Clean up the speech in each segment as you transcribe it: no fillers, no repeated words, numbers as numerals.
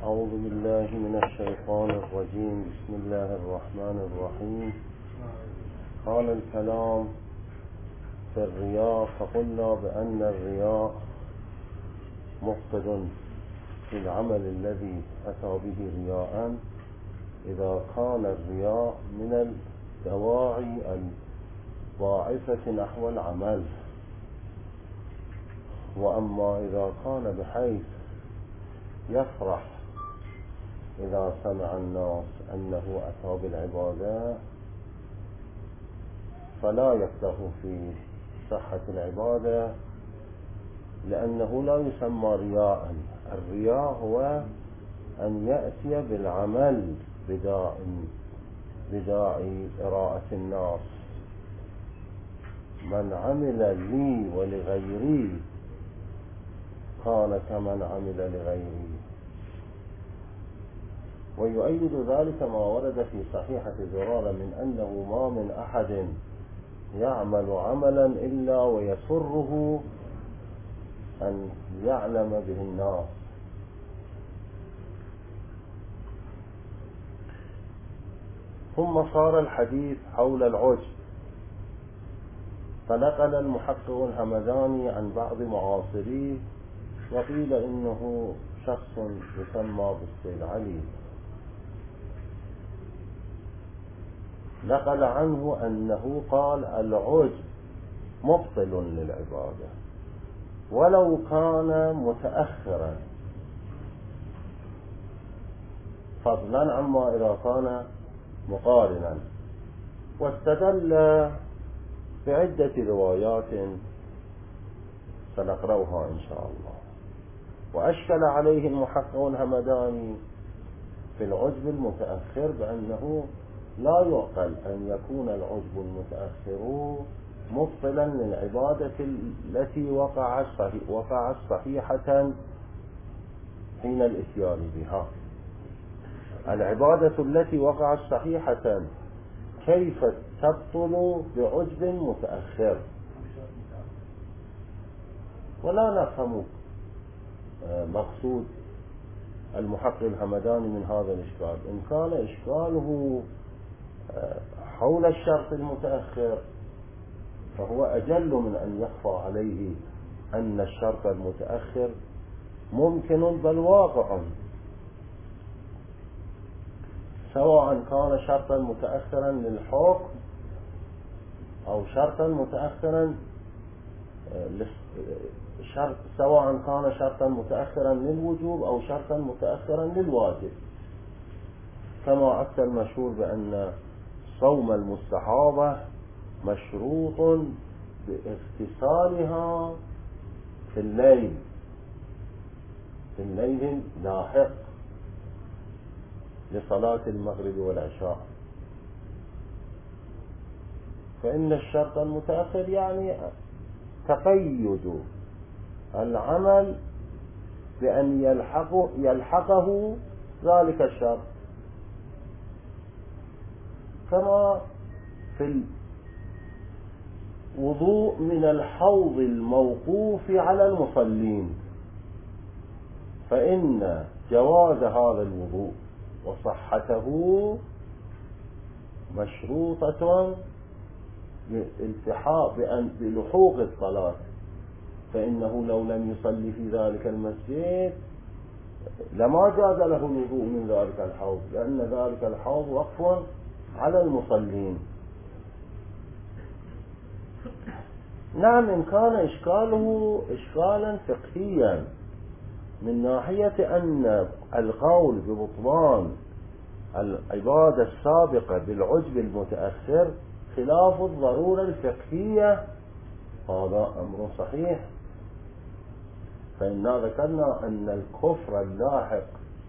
أعوذ بالله من الشيطان الرجيم. بسم الله الرحمن الرحيم. قال الكلام في الرياء، فقلنا بأن الرياء مفسد في العمل الذي أتى به رياء إذا كان الرياء من الدواعي الباعثة نحو العمل، وأما إذا كان بحيث يفرح إذا سمع الناس أنه أتى بالعبادة فلا يفرح في صحة العبادة، لأنه لا يسمى رياء. الرياء هو أن يأتي بالعمل بداعي إراءة الناس. من عمل لي ولغيري كان كمن عمل لغيري. ويؤيد ذلك ما ورد في صحيحة زرارة من أنه ما من أحد يعمل عملا إلا ويسره أن يعلم به الناس. ثم صار الحديث حول العجب، فنقل المحقق الهمداني عن بعض معاصريه وقيل إنه شخص يسمى بالسيد علي، نقل عنه أنه قال العجب مبطل للعبادة ولو كان متأخرا، فضلا عما إذا كان مقارنا. واستدل بعدة روايات سنقرأها إن شاء الله. وأشكل عليه المحقق الهمداني في العجب المتأخر بأنه لا يعقل أن يكون العجب المتأخر مبطلا للعبادة التي وقعت صحيحة حين الإتيان بها. العبادة التي وقعت صحيحة كيف تبطل بعجب متأخر؟ ولا نفهم مقصود المحقق الهمداني من هذا الإشكال. إن كان إشكاله حول الشرط المتأخر فهو أجل من أن يخفى عليه أن الشرط المتأخر ممكن بل واقع، سواء كان شرطا متأخرا للحكم أو شرطا متأخرا سواء كان شرطا متأخرا للوجوب أو شرطا متأخرا للواجب، كما أتى المشهور بأن صوم المستحاضة مشروط باغتسالها في الليل لاحق لصلاة المغرب والعشاء. فإن الشرط المتأخر يعني تقيد العمل بأن يلحقه ذلك الشرط، كما في الوضوء من الحوض الموقوف على المصلين، فإن جواز هذا الوضوء وصحته مشروطة بلحوق الصلاة، فإنه لو لم يصلي في ذلك المسجد لما جاز له الوضوء من ذلك الحوض، لأن ذلك الحوض وقف على المصلين. نعم، إن كان إشكاله إشكالا فقهيا من ناحية أن القول ببطلان العبادة السابقة بالعجب المتأخر خلاف الضرورة الفقهية، هذا أمر صحيح. فإننا ذكرنا أن الكفر اللاحق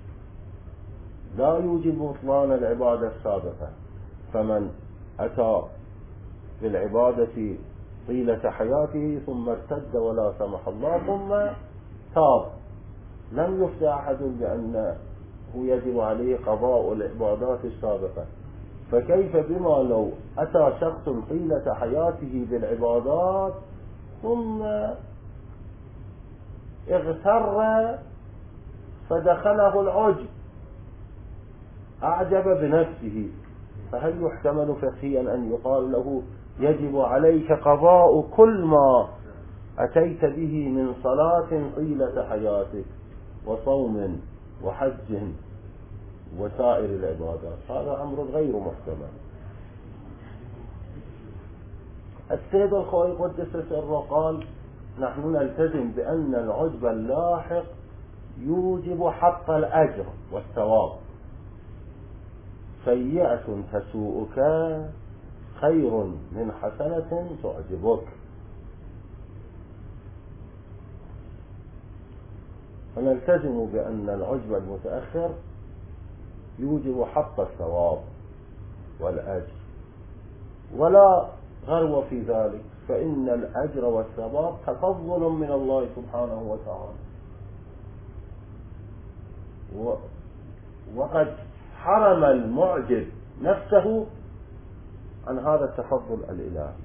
لا يوجب بطلان العبادة السابقة، فمن أتى بالعبادة طيلة حياته ثم ارتد ولا سمح الله ثم تاب لم يفتى أحد بأنه يجب عليه قضاء العبادات السابقة، فكيف بما لو أتى شخص طيلة حياته بالعبادات ثم اغتر فدخله العجب، أعجب بنفسه، فهل يحتمل فقهيا أن يقال له يجب عليك قضاء كل ما أتيت به من صلاة طيلة حياتك وصوم وحج وسائر العبادات؟ هذا أمر غير محتمل. السيد الخوئي قدس سره قال: نحن نلتزم بأن العجب اللاحق يوجب حق الأجر والثواب، سيئة تسوءك خير من حسنة تعجبك. ونلتزم بأن العجب المتأخر يوجب حق الثواب والأجر، ولا غرو في ذلك، فإن الأجر والثواب تفضل من الله سبحانه وتعالى، وقد حرم المعجب نفسه عن هذا التفضل الإلهي.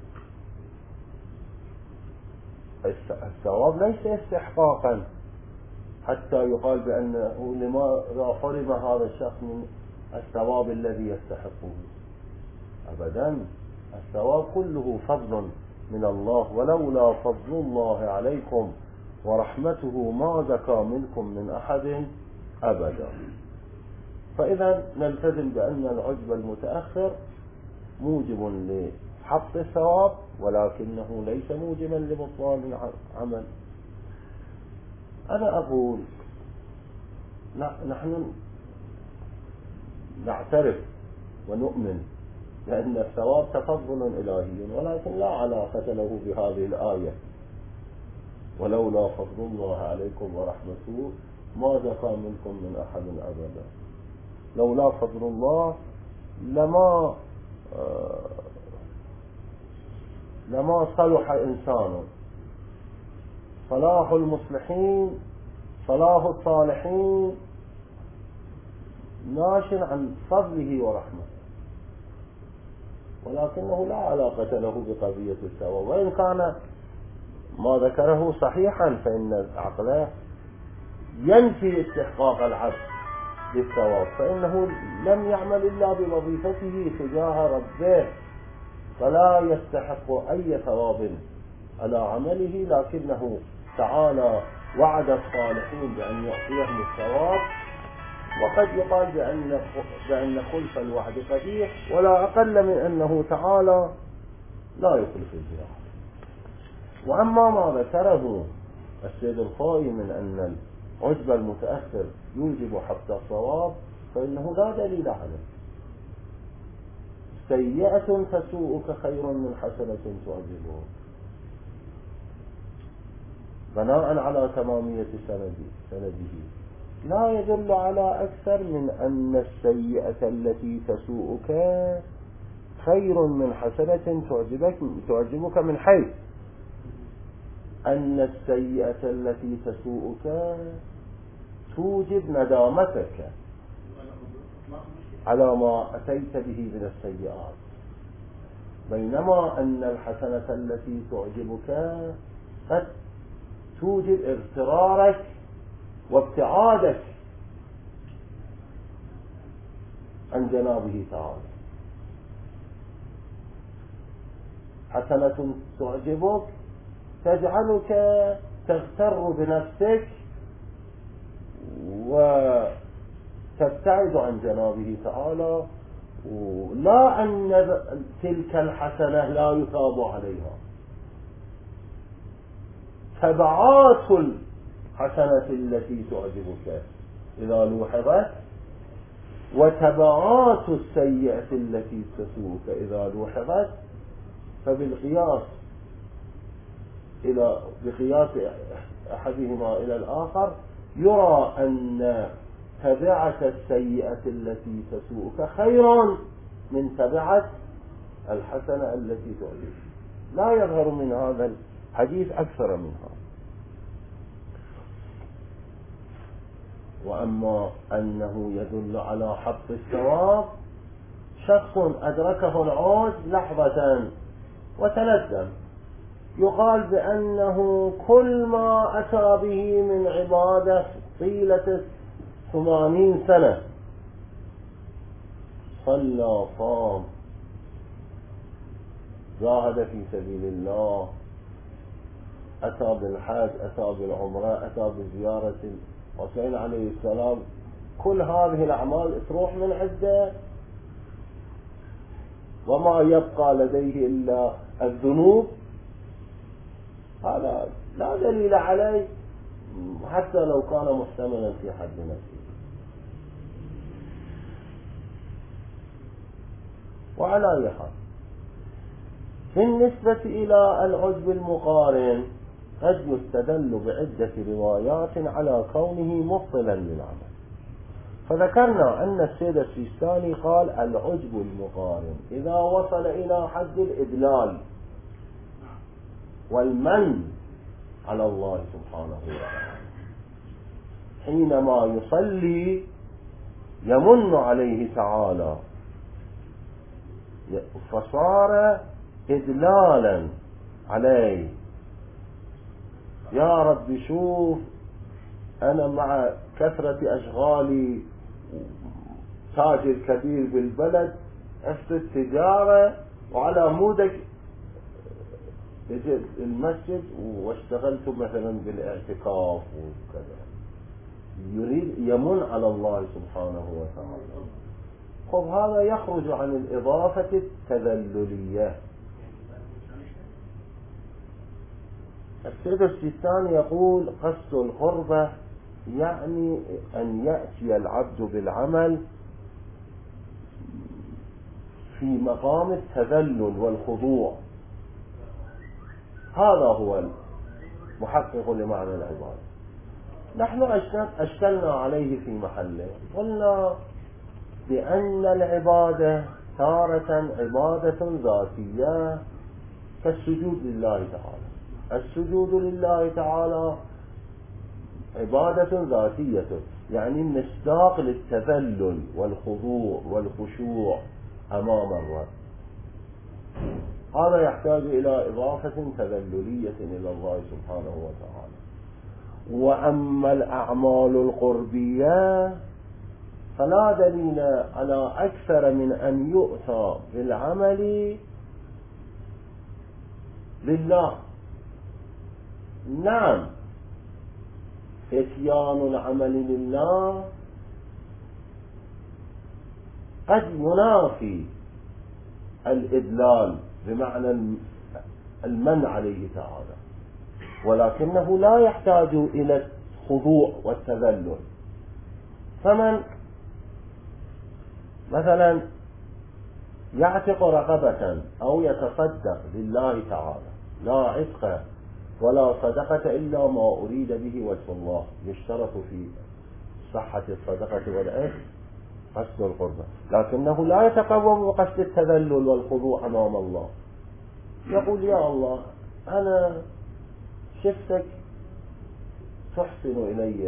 الثواب ليس استحقاقا حتى يقال بأنه لماذا حرم هذا الشخص من الثواب الذي يستحقه، أبدا، الثواب كله فضل من الله، ولولا فضل الله عليكم ورحمته ما زكى منكم من أحد أبدا. فإذا نلتزم بأن العجب المتأخر موجب لحق الثواب، ولكنه ليس موجبا لبطلان العمل. أنا أقول نحن نعترف ونؤمن لأن الثواب تفضل إلهي، ولكن لا علاقة له بهذه الآية: ولولا فضل الله عليكم ورحمته ما زكى منكم من أحد أبدا. لولا فضل الله لما صلح إنسان. صلاح المصلحين، صلاح الصالحين ناش عن فضله ورحمته، ولكنه لا علاقة له بقضية الثواب. وإن كان ما ذكره صحيحا، فإن العقل ينفي استحقاق العبد للثواب، فإنه لم يعمل إلا بوظيفته تجاه ربه، فلا يستحق أي ثواب على عمله، لكنه تعالى وعد الصالحين بأن يعطيهم الثواب. وقد يقال بأن خلف الوعد قبيح، ولا أقل من أنه تعالى لا يخلف الوعد. وأما ما ذكره السيد الخوئي من أن العجب المتأخر يوجب حق الصواب، فإنه لا دليل عليه. سيئة تسوءك خير من حسنة تعجبك، بناء على تمامية سنده، لا يدل على أكثر من أن السيئة التي تسوءك خير من حسنة تعجبك، من حيث أن السيئة التي تسوءك توجب ندامتك على ما أتيت به من السيئات، بينما أن الحسنة التي تعجبك قد توجب اغترارك وابتعادك عن جنابه تعالى. حسنة تعجبك تجعلك تغتر بنفسك وتبتعد عن جنابه تعالى، لا أن تلك الحسنة لا يثاب عليها، تبعات الحسنة التي تعجبك إذا لوحظت، وتبعات السيئة التي تسوءك إذا لوحظت، فبالقياس بقياس أحدهما إلى الآخر يرى أن تبعة السيئة التي تسوءك خير من تبعة الحسنة التي تعجبك. لا يظهر من هذا الحديث أكثر منها. وأما أنه يدل على حق الثواب، شخص أدركه العوز لحظة وتندم، يقال بأنه كل ما أتى به من عبادة طيلة 80 سنة، صلى، صام، جاهد في سبيل الله، أتى بالحج، أتى بالعمرة، أتى بزيارة الحسين عليه السلام. كل هذه الأعمال تروح من عنده وما يبقى لديه إلا الذنوب. هذا لا دليل عليه حتى لو كان محتملا في حد نفسه. وعلى أي حال، بالنسبة إلى العجب المقارن قد يستدل بعدة روايات على كونه مبطلا للعمل. فذكرنا أن السيد السيستاني قال العجب المقارن إذا وصل إلى حد الإدلال والمن على الله سبحانه وتعالى، حينما يصلي يمن عليه تعالى فصار إدلالا عليه. يا رب شوف أنا مع كثرة أشغالي تاجر كبير بالبلد، عشت التجارة وعلى مودك جئت المسجد واشتغلت مثلا بالاعتكاف وكذا. يريد يمن على الله سبحانه وتعالى. خب هذا يخرج عن الإضافة التذللية. السيد السيستاني يقول قصد القربة يعني أن يأتي العبد بالعمل في مقام التذلل والخضوع. هذا هو المحقق لمعنى العبادة. نحن أشكلنا عليه في محله، قلنا بأن العبادة تارة عبادة ذاتية كالسجود لله تعالى. السجود لله تعالى عبادة ذاتية، يعني مصداق للتذلل والخضوع والخشوع أمام الرب. هذا يحتاج إلى إضافة تذللية إلى الله سبحانه وتعالى. وأما الأعمال القربية فلا دليل على أكثر من أن يؤتى بالعمل لله. نعم، إتيان العمل لله قد ينافي الإدلال بمعنى المن عليه تعالى، ولكنه لا يحتاج إلى الخضوع والتذلل. فمن مثلا يعتق رقبة أو يتصدق لله تعالى، لا عتق ولا صدقة إلا ما أريد به وجه الله، يشترط في صحة الصدقة والعتق قصد القربة، لكنه لا يتقوم بقصد التذلل والخضوع أمام الله. يقول يا الله أنا شفتك تحسن إلي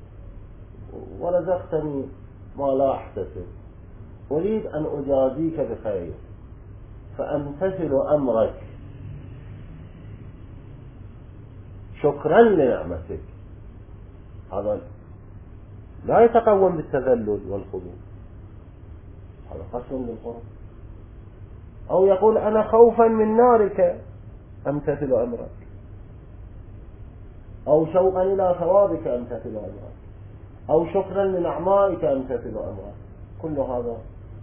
ورزقتني ما لا أحتسب، أريد أن أجازيك بخير فأمتثل أمرك شكرا لنعمتك. هذا لا يتقوم بالتذلل والخضوع، هذا قسم للقرب. أو يقول أنا خوفا من نارك أمتثل أمرك، أو شوقا إلى ثوابك أمتثل أمرك، أو شكرا لنعمائك أمتثل أمرك. كل هذا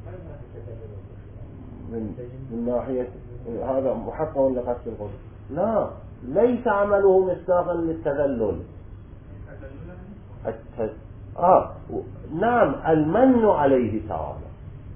من ناحية هذا محقق لقصد القرب. لا، ليس عمله مصداقا للتذلل. نعم، المن عليه تعالى.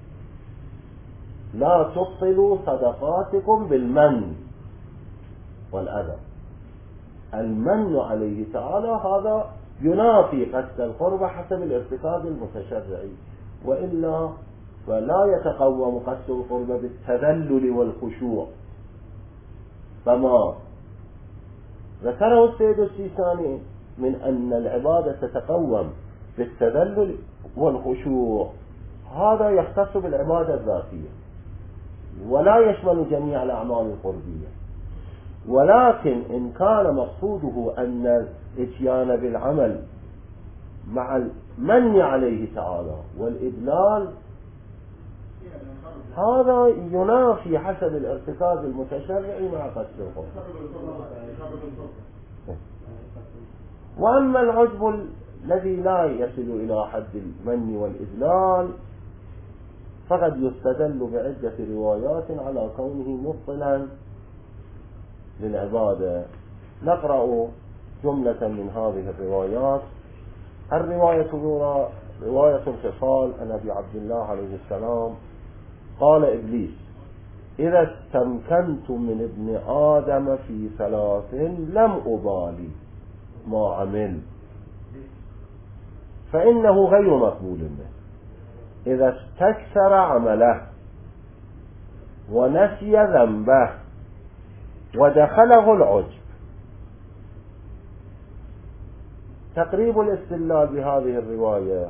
لا تبطلوا صدقاتكم بالمن والأذى. المن عليه تعالى هذا ينافي قصد القرب حسب الارتكاز المتشرعي، وإلا فلا يتقوم قصد القرب بالتذلل والخشوع. فما ذكره السيد السيستاني من أن العبادة تتقوم بالتذلل والخشوع هذا يختص بالعبادة الذاتية ولا يشمل جميع الأعمال القربية. ولكن إن كان مقصوده أن الإتيان بالعمل مع المن عليه تعالى والإدلال، هذا ينافي حسب الارتكاز المتشرعي مع قصد القصد. وأما العجب الذي لا يصل إلى حد المن والإذلال فقد يستدل بعدة روايات على كونه مبطلا للعبادة. نقرأ جملة من هذه الروايات. الرواية الأولى رواية انفصال عن أبي عبد الله عليه السلام قال إبليس: إذا استمكنت من ابن آدم في 3 لم أبالي ما عمل فإنه غير مقبول منه. إذا استكثر عمله ونسي ذنبه ودخله العجب. تقريب الاستدلال بهذه الرواية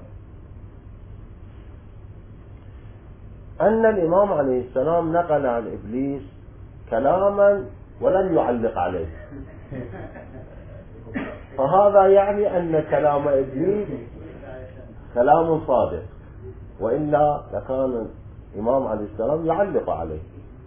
أن الإمام عليه السلام نقل عن إبليس كلاما ولم يعلق عليه، فهذا يعني أن كلام إبليس كلام صادق، وإلا لكان الإمام عليه السلام يعلق عليه.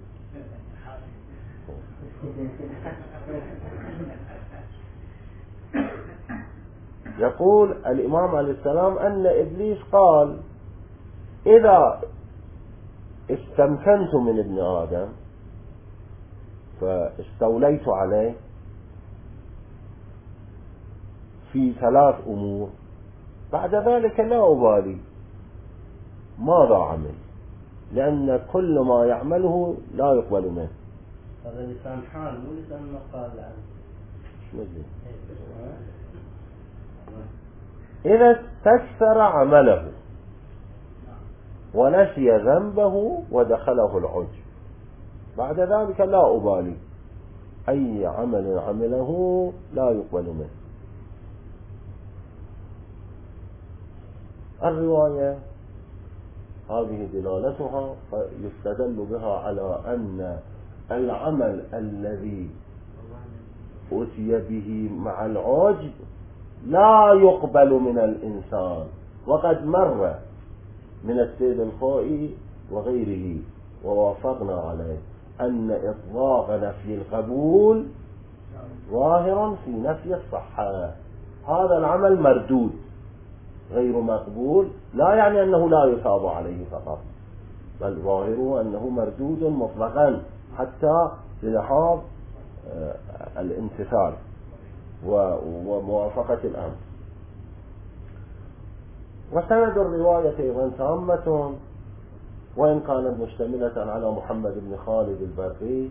يقول الإمام عليه السلام أن إبليس قال: إذا استمكنت من ابن آدم فاستوليت عليه في 3 أمور، بعد ذلك لا أبالي ماذا عمل، لأن كل ما يعمله لا يقبل منه. هذا لسان حال مو لسان مقال عنه. إذا استكثر عمله ونسي ذنبه ودخله العجب، بعد ذلك لا أبالي، أي عمل عمله لا يقبل منه. الرواية هذه دلالتها يستدل بها على أن العمل الذي أتي به مع العجب لا يقبل من الإنسان. وقد مر من السيد الخوئي وغيره ووافقنا عليه أن إطلاق نفي القبول ظاهر في نفي الصحة. هذا العمل مردود غير مقبول، لا يعني أنه لا يثاب عليه فقط، بل ظاهره أنه مردود مطلقا حتى للحاظ الامتثال وموافقة الأمر. وسند الرواية أيضا تامة، وإن كانت مشتملة على محمد بن خالد البرقي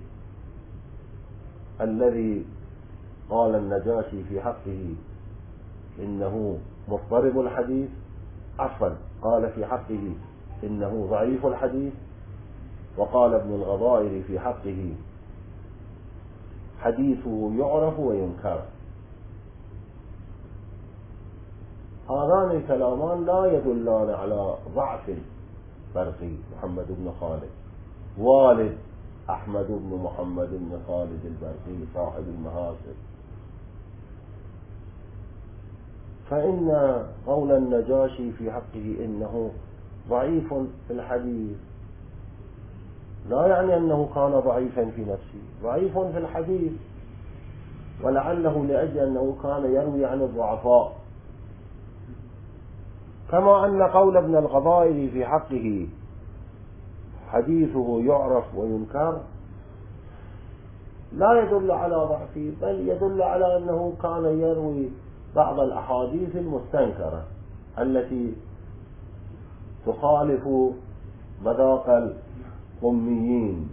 الذي قال النجاشي في حقه إنه مضطرب الحديث، عفوا قال في حقه إنه ضعيف الحديث، وقال ابن الغضائر في حقه حديثه يعرف وينكر. هذان الكلامان لا يدلان على ضعف برقي محمد بن خالد، والد أحمد بن محمد بن خالد البرقي صاحب المهاسب. فإن قول النجاشي في حقه إنه ضعيف في الحديث لا يعني أنه كان ضعيفا في نفسه، ضعيف في الحديث، ولعله لأجل أنه كان يروي عن الضعفاء. كما أن قول ابن الغضائر في حقه حديثه يعرف وينكر لا يدل على ضعفه، بل يدل على أنه كان يروي بعض الأحاديث المستنكرة التي تخالف مذاق القميين،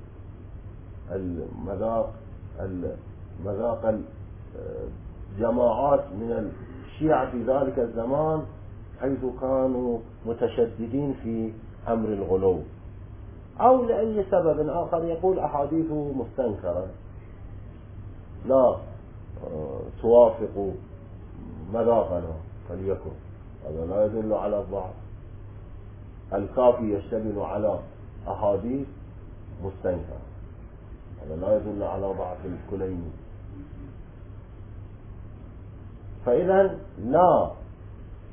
مذاق الجماعات من الشيعة في ذلك الزمان، حيث كانوا متشددين في أمر الغلو، أو لأي سبب آخر يقول أحاديثه مستنكرة لا توافق مذاقنا فليكن. هذا لا يدل على الضعف. الكافي يشتمل على أحاديث مستنكرة، هذا لا يدل على ضعف الكليني. فإذا لا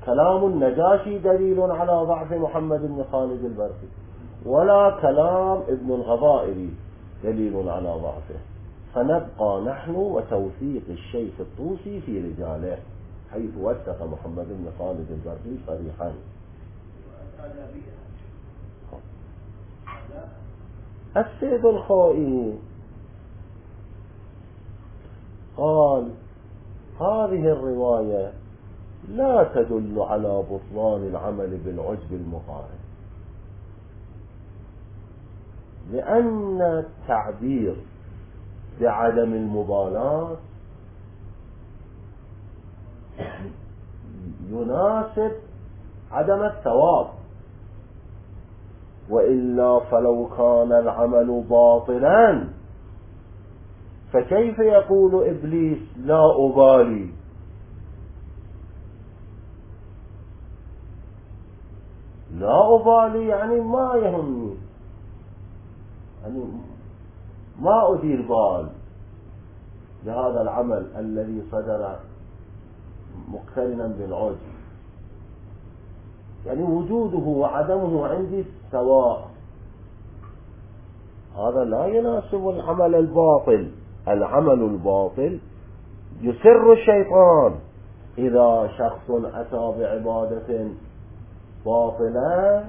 كلام النجاشي دليل على ضعف محمد بن خالد البرقي، ولا كلام ابن الغضائري دليل على ضعفه، فنبقى نحن وتوثيق الشيخ الطوسي في رجاله حيث وثق محمد بن خالد البرقي صريحا. السيد الخوئي قال هذه الرواية لا تدل على بطلان العمل بالعجب المقارن، لأن التعبير بعدم المبالاة يناسب عدم الثواب، وإلا فلو كان العمل باطلا فكيف يقول إبليس لا أبالي؟ لا أبالي يعني ما يهمني، يعني ما أدير بال بهذا العمل الذي صدر مقترنا بالعجب، يعني وجوده وعدمه عندي سواء. هذا لا يناسب العمل الباطل. العمل الباطل يسر الشيطان، إذا شخص أتى بعبادة باطلة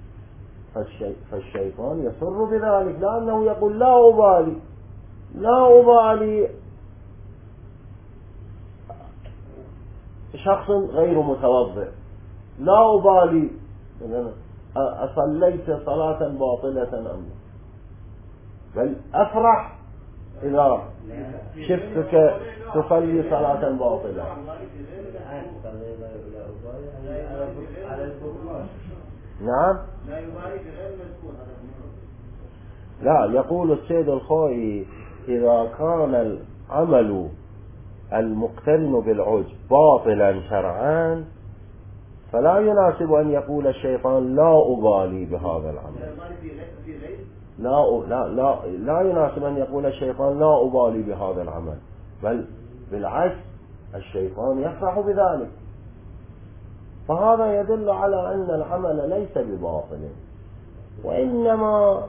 فالشيطان يسر بذلك، لأنه يقول لا أبالي، لا أبالي شخص غير متوضئ، لا أبالي أصليت صلاة باطلة أم لا، بل أفرح إذا شفتك تصلي صلاة باطلة. نعم، لا، يقول السيد الخوئي إذا كان العمل المقترن بالعجب باطلا شرعا فلا يناسب أن يقول الشيطان لا أبالي بهذا العمل. لا يناسب أن يقول الشيطان لا أبالي بهذا العمل، بل بالعكس الشيطان يفرح بذلك. فهذا يدل على أن العمل ليس بباطل، وإنما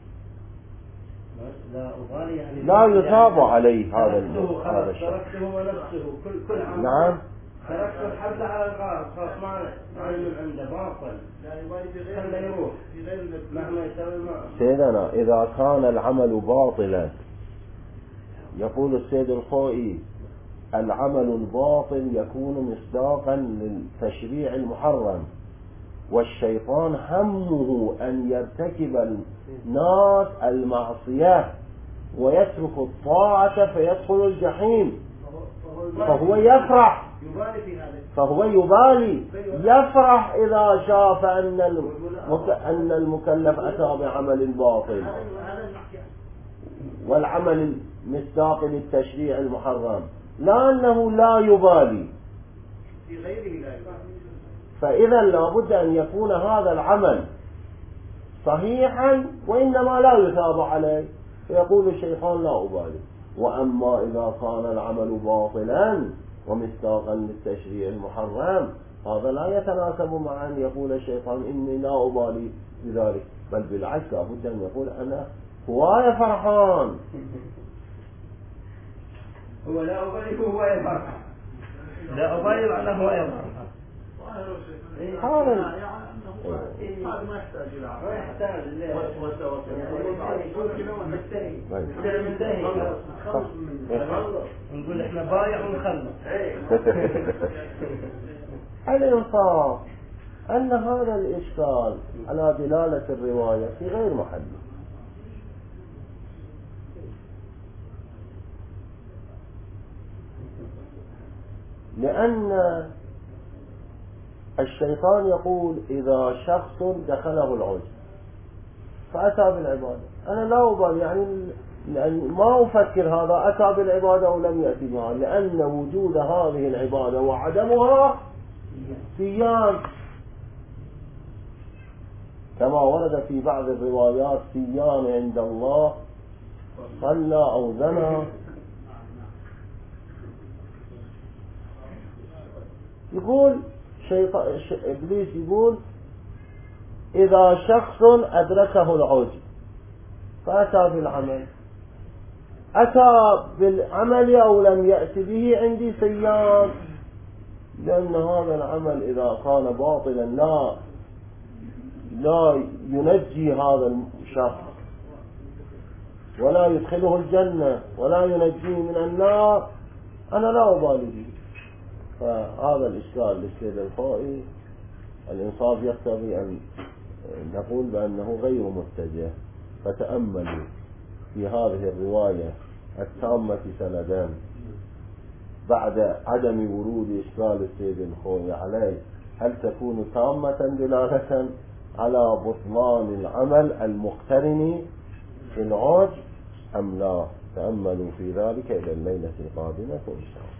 لا يثاب عليه هذا الشيء. تركته ونفسه كل عمل. نعم، تركته الحبل على الغار، خلاص ما من عنده باطل، خليه يروح مهما يسوي ما. سيدنا إذا كان العمل باطلا، يقول السيد الخوئي العمل الباطل يكون مصداقا للتشريع المحرم، والشيطان همه أن يرتكب الناس المعصية ويترك الطاعة فيدخل الجحيم، فهو يفرح، فهو يبالي، يفرح إذا شاف أن المكلف أتى بعمل باطل والعمل مصداق للتشريع المحرم، لأنه لا يبالي. فإذا لابد أن يكون هذا العمل صحيحا وإنما لا يثاب عليه، فيقول الشيطان لا أبالي. وأما إذا كان العمل باطلا ومصداقا للتشريع المحرم هذا لا يتناسب مع أن يقول الشيطان إني لا أبالي بذلك، بل بالعكس لابد أن يقول أنا هواية فرحان. هو لا أبالي هو يفرح، لا أبالي معناه هو يفرح. هذا ما يحتاج إلى نقول إحنا بايع ونخلص. الإنصاف أن هذا الإشكال على دلالة الرواية في غير محله، لأن الشيطان يقول إذا شخص دخله العجب فأتى بالعبادة أنا لا أبالي، يعني ما أفكر هذا أتى بالعبادة أو لم يأتي بها، لأن وجود هذه العبادة وعدمها سيان، كما ورد في بعض الروايات سيان عند الله صلى أو زنى. يقول إبليس يقول إذا شخص أدركه العجب فأتى بالعمل، أتى بالعمل أو لم يأتي به عندي سيان، لأن هذا العمل إذا كان باطلا لا ينجي هذا الشخص ولا يدخله الجنة ولا ينجيه من النار، أنا لا أبالي به. فهذا الإشكال للسيد الخوئي الإنصاف يقتضي أن نقول بأنه غير متجه. فتأملوا في هذه الرواية التامة سندا بعد عدم ورود إشكال السيد الخوئي عليه، هل تكون تامة دلالة على بطلان العمل المقترن بالعجب أم لا؟ تأملوا في ذلك إلى الليلة القادمة إن شاء الله.